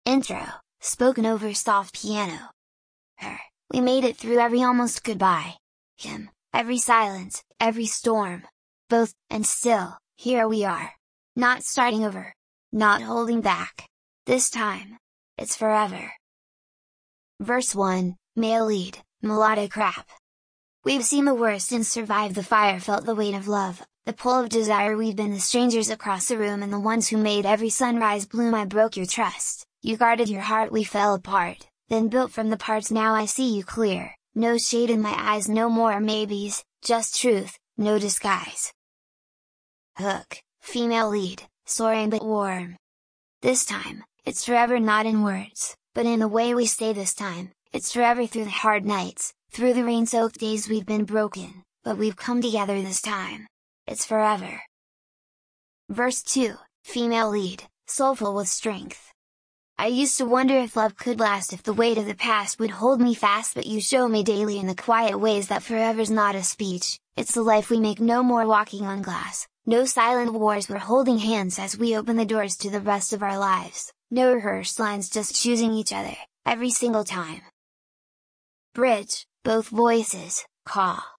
Intro, spoken over soft piano. Her, we made it through every almost goodbye. Him, every silence, every storm. Both, and still, here we are. Not starting over. Not holding back. This time. It's forever. Verse 1, male lead, melodic rap. We've seen the worst and survived the fire, felt the weight of love, the pull of desire. We've been the strangers across the room and the ones who made every sunrise bloom. I broke your trust, you guarded your heart. We fell apart, then built from the parts. Now I see you clear, no shade in my eyes, no more maybes, just truth, no disguise. Hook, female lead, soaring but warm. This time, it's forever, not in words, but in the way we say this time. It's forever through the hard nights, through the rain-soaked days. We've been broken, but we've come together this time. It's forever. Verse 2, female lead, soulful with strength. I used to wonder if love could last, if the weight of the past would hold me fast, but you show me daily in the quiet ways that forever's not a speech, it's the life we make. No more walking on glass, no silent wars. We're holding hands as we open the doors to the rest of our lives, no rehearsed lines, just choosing each other, every single time. Bridge, both voices, call,